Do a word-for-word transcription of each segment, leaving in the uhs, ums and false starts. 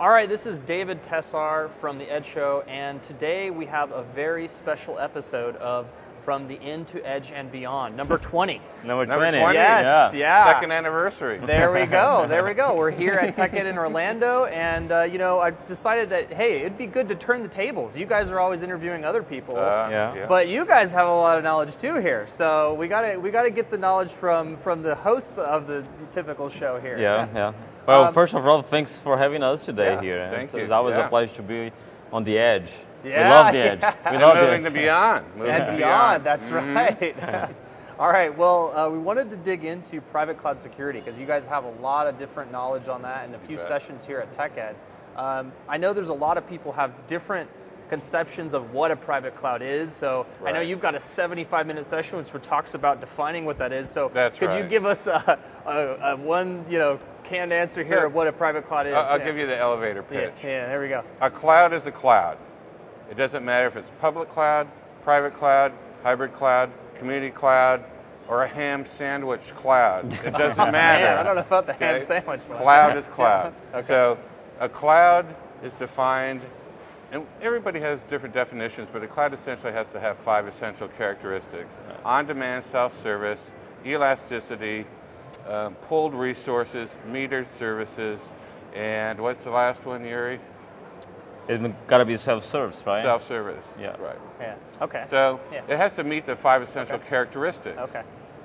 All right, this is David Tessar from the Edge Show, and today we have a very special episode of From the Inn to Edge and Beyond, number twenty. Number Number twenty. twenty. Yes, Yeah. yeah. Second anniversary. There we go, there we go. We're here at TechEd in Orlando, and uh, you know, I decided that, hey, it'd be good to turn the tables. You guys are always interviewing other people. Uh, Yeah. But you guys have a lot of knowledge too here, so we gotta we gotta get the knowledge from from the hosts of the typical show here. Yeah, yeah. Well, Um, first of all, thanks for having us today yeah, here. thank it's, you. it's always Yeah. a pleasure to be on the edge. Yeah, we love the edge. yeah. We And love the moving edge. to beyond. Moving And to beyond, that's Mhm. right. All right, well, uh, we wanted to dig into private cloud security because you guys have a lot of different knowledge on that and a few bet. sessions here at TechEd. Um, I know there's a lot of people have different conceptions of what a private cloud is. So I know Right. you've got a seventy-five minute session which talks about defining what that is. So That's could you right. give us a, a, a one, you know, canned answer here So, of what a private cloud is? I'll, I'll Yeah. give you the elevator Yeah, pitch. yeah, there we go. A cloud is a cloud. It doesn't matter if it's public cloud, private cloud, hybrid cloud, community cloud, or a ham sandwich cloud. It doesn't matter. Man, I don't know about the ham Okay? sandwich one. Cloud is cloud. Okay. So a cloud is defined, and everybody has different definitions, but a cloud essentially has to have five essential characteristics. On-demand self-service, elasticity, uh, pooled resources, metered services, and what's the last one, Yuri? It's gotta be self-service, right? Self-service. Yeah. Right. Yeah, okay. So Yeah. it has to meet the five essential Okay. characteristics. Okay.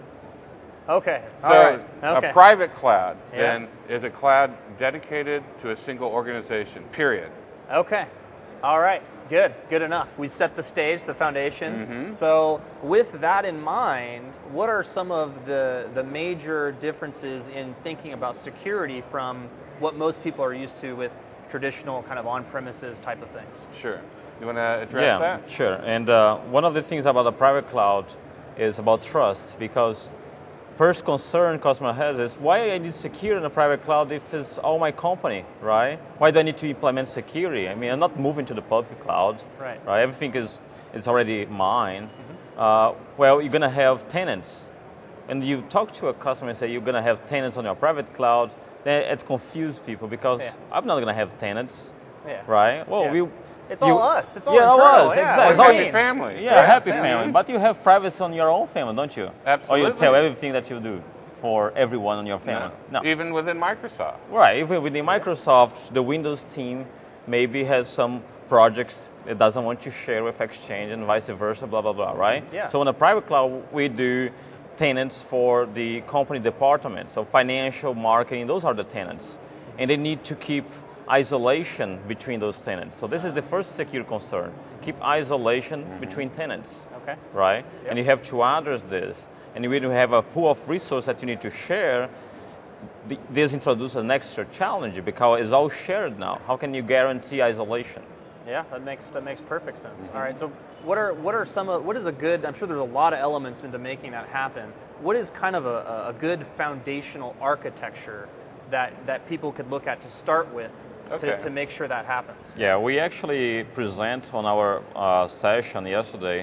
Okay. So All right. Okay. a private cloud Yeah. then is a cloud dedicated to a single organization, period. Okay. All right. Good. Good enough. We set the stage, the foundation. Mm-hmm. So, with that in mind, what are some of the the major differences in thinking about security from what most people are used to with traditional kind of on-premises type of things? Sure. You want to address yeah, that? sure. And uh, one of the things about a private cloud is about trust, because first concern customer has is, why I need security in a private cloud if it's all my company, right? Why do I need to implement security? I mean, I'm not moving to the public cloud, Right. right? Everything is, is already mine. Mm-hmm. uh, well, you're gonna have tenants. And you talk to a customer and say, you're gonna have tenants on your private cloud, then it confuses people, because Yeah. I'm not gonna have tenants, Yeah. right? Well, Yeah. we... It's you- all us. It's all yeah, all internal. us, Yeah, exactly. we're It's all Happy green. family. Yeah, Yeah, happy yeah. family. But you have privacy on your own family, don't you? Absolutely. Or you tell everything that you do for everyone on your family. No. Even within Microsoft. Right. Even within Microsoft, the Windows team maybe has some projects it doesn't want to share with Exchange and vice versa, blah, blah, blah, right? Yeah. So in a private cloud, we do tenants for the company department. So financial, marketing, those are the tenants. And they need to keep isolation between those tenants. So this is the first secure concern. Keep isolation mm-hmm. between tenants. Okay. Right? Yep. And you have to address this. And when you have a pool of resources that you need to share, the, this introduces an extra challenge because it's all shared now. How can you guarantee isolation? Yeah, that makes that makes perfect sense. Mm-hmm. All right, so what are what are some of what is a good? I'm sure there's a lot of elements into making that happen. What is kind of a, a good foundational architecture that that people could look at to start with Okay. to, to make sure that happens? Yeah, we actually present on our uh, session yesterday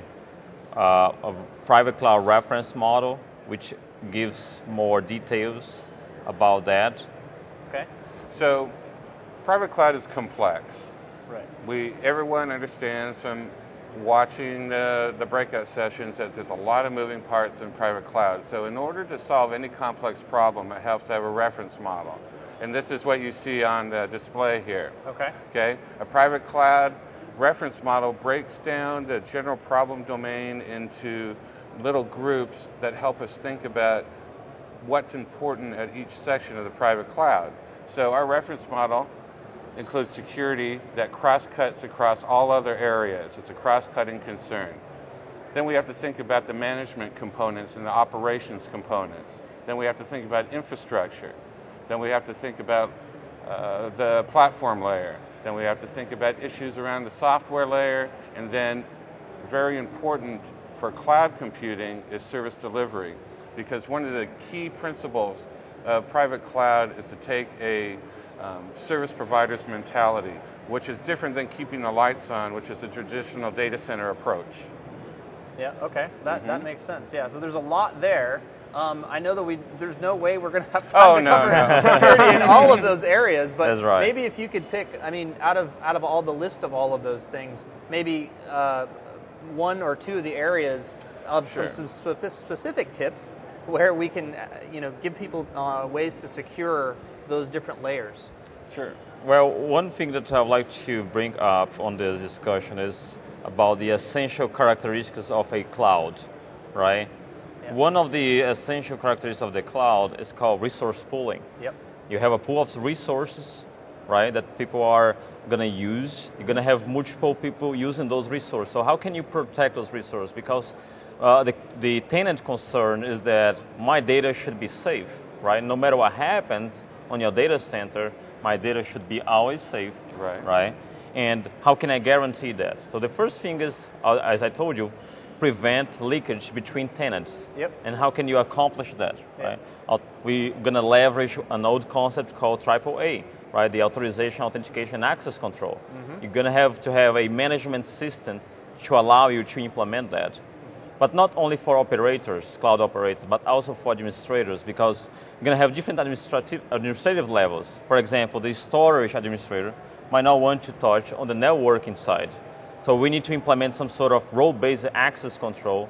uh, a private cloud reference model, which gives more details about that. Okay. So private cloud is complex. Right. We everyone understands from watching the, the breakout sessions that there's a lot of moving parts in private cloud. So in order to solve any complex problem, it helps to have a reference model. And this is what you see on the display here. Okay. Okay? A private cloud reference model breaks down the general problem domain into little groups that help us think about what's important at each section of the private cloud. So our reference model includes security that cross-cuts across all other areas. It's a cross-cutting concern. Then we have to think about the management components and the operations components. Then we have to think about infrastructure. Then we have to think about uh, the platform layer. Then we have to think about issues around the software layer. And then, very important for cloud computing is service delivery. Because one of the key principles of private cloud is to take a um, service provider's mentality, which is different than keeping the lights on, which is a traditional data center approach. Yeah. Okay. That Mm-hmm. that makes sense. Yeah. So there's a lot there. Um, I know that we there's no way we're going to have time Oh, to no, cover no. security in all of those areas, but That's right. maybe if you could pick, I mean, out of out of all the list of all of those things, maybe uh, one or two of the areas of Sure. some, some spe- specific tips where we can, uh, you know, give people uh, ways to secure those different layers. Sure. Well, one thing that I would like to bring up on this discussion is about the essential characteristics of a cloud, right? Yeah. One of the essential characteristics of the cloud is called resource pooling. Yep. You have a pool of resources, right, that people are going to use. You're going to have multiple people using those resources. So how can you protect those resources? Because uh, the, the tenant concern is that my data should be safe, right? No matter what happens on your data center, my data should be always safe, Right. right? And how can I guarantee that? So the first thing is, uh, as I told you, prevent leakage between tenants. Yep. And how can you accomplish that, Yeah. right? Uh, We're going to leverage an old concept called triple A, right? The authorization, authentication, and access control. Mm-hmm. You're going to have to have a management system to allow you to implement that. But not only for operators, cloud operators, but also for administrators, because you're going to have different administrative, administrative levels. For example, the storage administrator might not want to touch on the networking side. So we need to implement some sort of role-based access control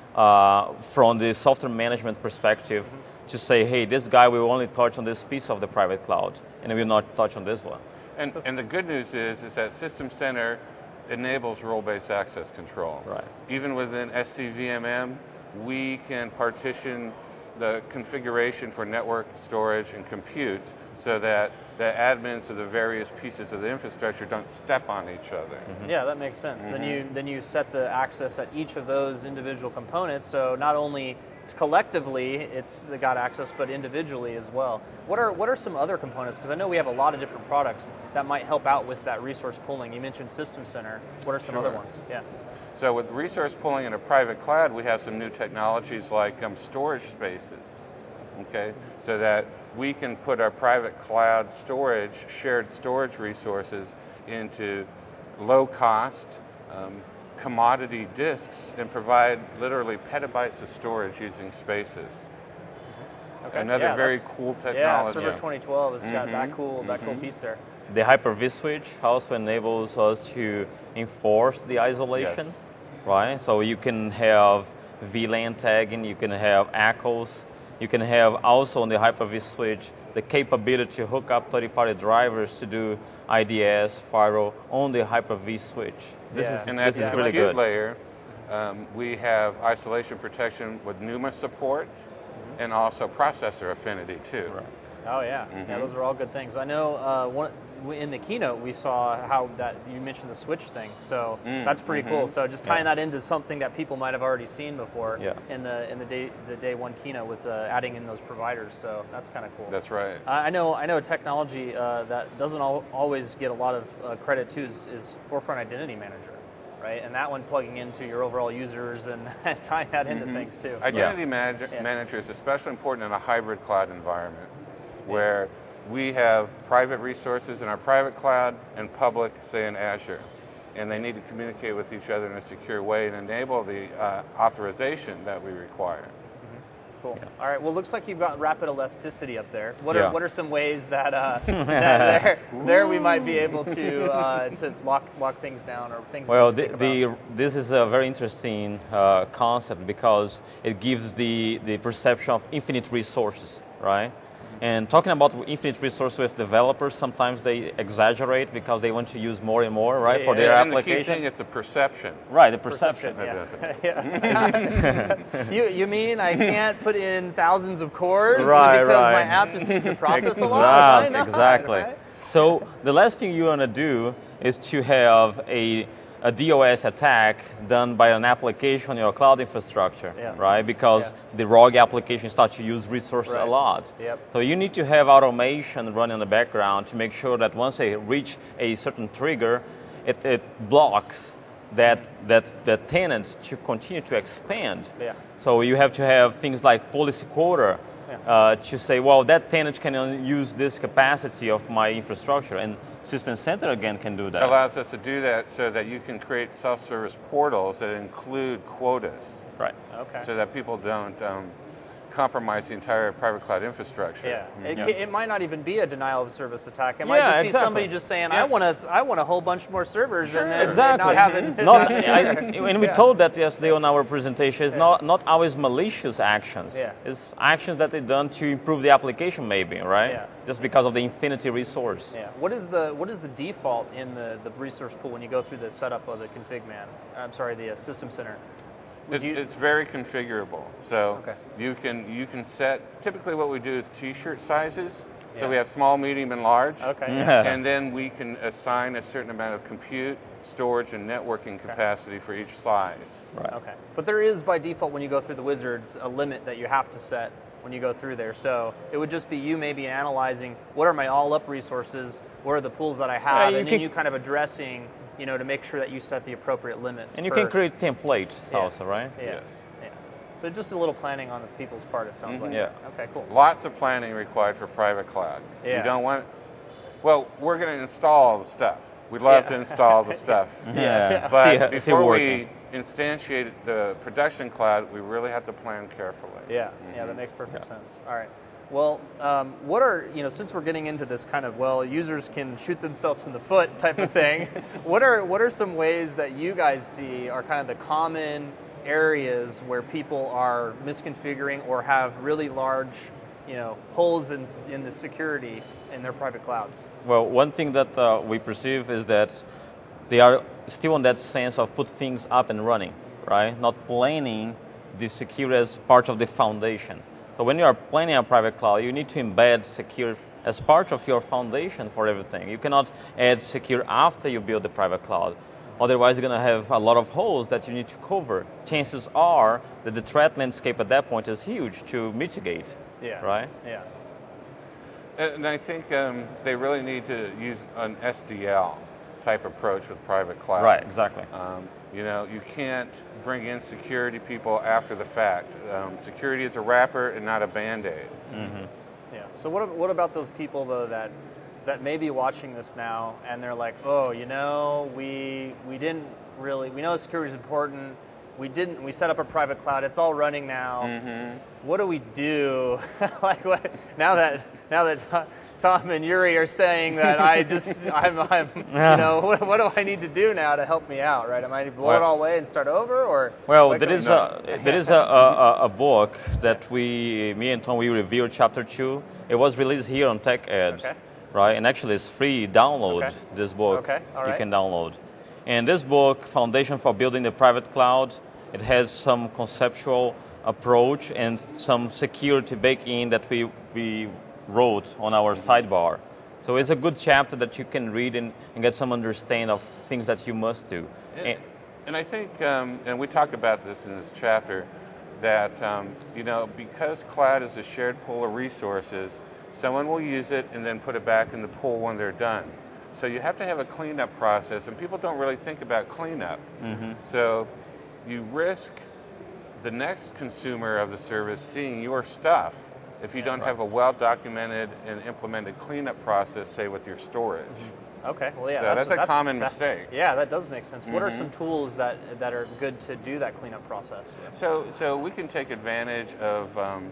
uh, from the software management perspective mm-hmm. to say, hey, this guy will only touch on this piece of the private cloud, and will not touch on this one. And, and the good news is, is that System Center enables role-based access control. Right. Even within S C V M M, we can partition the configuration for network storage and compute so that the admins of the various pieces of the infrastructure don't step on each other. Mm-hmm. Yeah, that makes sense. Then you then you set the access at each of those individual components, so not only collectively it's they got access, but individually as well. What are what are some other components? Because I know we have a lot of different products that might help out with that resource pooling. You mentioned System Center. What are some Sure. other ones? Yeah. So with resource pooling in a private cloud, we have some new technologies like um, storage spaces, okay? So that we can put our private cloud storage, shared storage resources into low cost, um, commodity disks and provide literally petabytes of storage using spaces. Okay. Another Yeah, very that's- cool Yeah, technology. Server twenty twelve has got that Mhm, cool that cool mhm. piece there. The Hyper-V switch also enables us to enforce the isolation, Yes. right? So you can have V LAN tagging, you can have echoes, you can have also on the Hyper-V switch the capability to hook up third-party drivers to do I D S, firewall on the Hyper-V switch. This Yeah. is, And this at is the yeah, really compute good. layer, um, we have isolation protection with NUMA support and also processor affinity too. Right. Oh yeah, yeah. Those are all good things. I know uh, one in the keynote we saw how that you mentioned the switch thing, so Mm, that's pretty cool. mhm. So just tying Yeah. that into something that people might have already seen before Yeah. in the in the day the day one keynote with uh, adding in those providers. So that's kind of cool. That's right. Uh, I know I know a technology uh, that doesn't al- always get a lot of uh, credit too is, is Forefront Identity Manager, right? And that one plugging into your overall users and tying that into things too. Identity manager, Yeah. manager is especially important in a hybrid cloud environment where we have private resources in our private cloud and public, say in Azure. And they need to communicate with each other in a secure way and enable the uh, authorization that we require. Cool. All right. Well, looks like you've got rapid elasticity up there. What Yeah. are what are some ways that, uh, that there, there we might be able to uh, to lock lock things down or things? Well, that you the, think about? the, this is a very interesting uh, concept because it gives the, the perception of infinite resources, right? And talking about infinite resource with developers, sometimes they exaggerate because they want to use more and more, right, Yeah, for yeah, their and the key application. thing is the perception. Right, the perception. Perception, yeah. Yeah. you you mean I can't put in thousands of cores Right, because my right. app just needs to process a lot? Why Exactly, not, exactly. right? So the last thing you want to do is to have a, a DOS attack done by an application on your cloud infrastructure, Yeah. right? Because Yeah. the rogue application start to use resources Right. a lot. Yep. So you need to have automation running in the background to make sure that once they reach a certain trigger, it, it blocks that, that, that tenant to continue to expand. Yeah. So you have to have things like policy quota Yeah. uh, to say, well, that tenant can only use this capacity of my infrastructure, and System Center again can do that. It allows us to do that so that you can create self-service portals that include quotas. Right. Okay. So that people don't um, compromise the entire private cloud infrastructure. Yeah, it, Yeah. ca- it might not even be a denial of service attack. It Yeah, might just be exactly. somebody just saying, Yeah. "I want to, I want a whole bunch more servers," and then Exactly. not having. Not, I, and we Yeah. told that yesterday on our presentation. It's not not always malicious actions. Yeah. It's actions that they've done to improve the application, maybe, right? Yeah. Just because of the infinity resource. Yeah. What is the what is the default in the, the resource pool when you go through the setup of the config man? I'm sorry, the uh, system center. Would It's, you- it's very configurable. So Okay. you can you can set. Typically, what we do is T-shirt sizes. So Yeah. we have small, medium, and large. Okay. Yeah. And then we can assign a certain amount of compute, storage, and networking capacity for each size. Right. Okay. But there is by default when you go through the wizards a limit that you have to set when you go through there. So it would just be you maybe analyzing what are my all up resources, what are the pools that I have, Yeah, you and then can- you kind of addressing, you know, to make sure that you set the appropriate limits. And you per- can create templates Yeah. also, right? Yeah. Yes. Yeah. So just a little planning on the people's part, it sounds like. Yeah. Okay, cool. Lots of planning required for private cloud. Yeah. You don't want. Well, we're going to install all the stuff. We'd love Yeah. to install the stuff. Yeah. But See, see it before working. we instantiate the production cloud, we really have to plan carefully. Yeah, yeah, that makes perfect sense. All right. Well, um, what are, you know, since we're getting into this kind of, well, users can shoot themselves in the foot type of thing, what are what are some ways that you guys see are kind of the common areas where people are misconfiguring or have really large, you know, holes in, in the security in their private clouds? Well, one thing that uh, we perceive is that they are still in that sense of put things up and running, right? Not planning the security as part of the foundation. So when you are planning a private cloud, you need to embed secure as part of your foundation for everything. You cannot add secure after you build the private cloud. Otherwise, you're going to have a lot of holes that you need to cover. Chances are that the threat landscape at that point is huge to mitigate, Yeah. right? Yeah. And I think um, they really need to use an S D L type approach with private cloud. Right, exactly. Um, you know, you can't bring in security people after the fact. Um, security is a wrapper and not a Band-Aid. Yeah. So what ab- what about those people though that that may be watching this now and they're like, oh, you know, we we didn't really we know security is important. We didn't. We set up a private cloud. It's all running now. Mm-hmm. What do we do? Like what, now that now that Tom- Tom and Yuri are saying that I just I'm, I'm you know what, what do I need to do now to help me out? Right? Am I to blow it Well- all away and start over or? Well, what there can- is a there is a, a, a book that we, me and Tom, we reviewed chapter two. It was released here on TechEd, Okay. right? And actually, it's free. Download Okay. this book. Okay, all You right. can download. And this book, Foundation for Building the Private Cloud, it has some conceptual approach and some security baked in that we we wrote on our sidebar. So it's a good chapter that you can read and, and get some understanding of things that you must do. And, and I think, um, and we talk about this in this chapter, that um, you know, because cloud is a shared pool of resources, someone will use it and then put it back in the pool when they're done. So you have to have a cleanup process, and people don't really think about cleanup. Mm-hmm. So you risk the next consumer of the service seeing your stuff if you don't have a well-documented and implemented cleanup process, say with your storage. Okay. Well, yeah. So that's a common mistake. Yeah, that does make sense. What are Mhm. some tools that that are good to do that cleanup process? So, so we can take advantage of, um,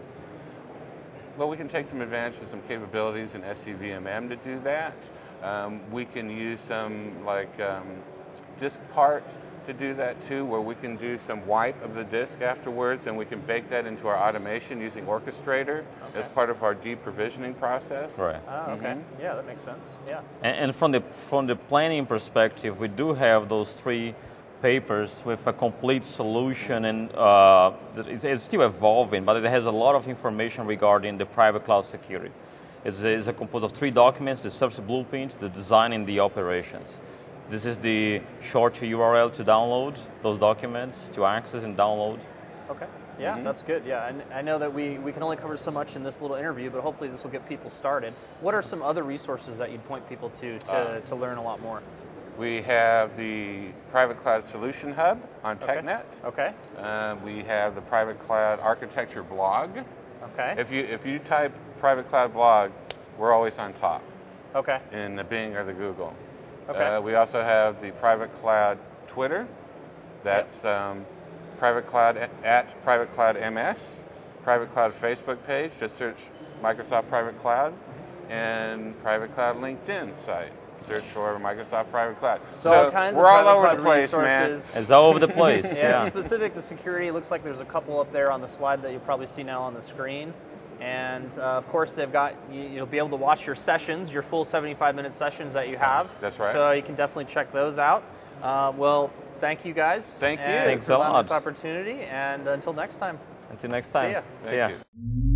well, we can take some advantage of some capabilities in S C V M M to do that. Um, we can use some like um, disk part to do that too, where we can do some wipe of the disk afterwards, and we can bake that into our automation using Orchestrator as Okay. part of our deprovisioning process. Right. Oh, okay. Yeah, that makes sense. Yeah. And, and from the from the planning perspective, we do have those three papers with a complete solution, and uh, that is- it's still evolving, but it has a lot of information regarding the private cloud security. It's, it's a composed of three documents: the service blueprint, the design, and the operations. This is the short U R L to download those documents, to access and download. Okay. Yeah, that's good. Yeah, and I know that we, we can only cover so much in this little interview, but hopefully this will get people started. What are some other resources that you'd point people to to, Uh, to learn a lot more? We have the Private Cloud Solution Hub on Okay. TechNet. Okay. Uh, we have the Private Cloud Architecture blog. Okay. If you if you type Private Cloud blog, we're always on top Okay. in the Bing or the Google. Okay. Uh, we also have the Private Cloud Twitter. That's um, Private Cloud at Private Cloud M S. Private Cloud Facebook page. Just search Microsoft Private Cloud, and Private Cloud LinkedIn site. Search for Microsoft Private Cloud. So, all kinds we're of all over private the cloud place, man. resources. It's all over the place. Yeah, yeah. specific to security, it looks like there's a couple up there on the slide that you'll probably see now on the screen. And uh, of course, they've got you, you'll be able to watch your sessions, your full seventy-five minute sessions that you have. That's right. So you can definitely check those out. Uh, well, thank you guys. Thank you. and Thanks for a allowing lot. this opportunity. And until next time. Until next time. See ya. See ya. Thank you.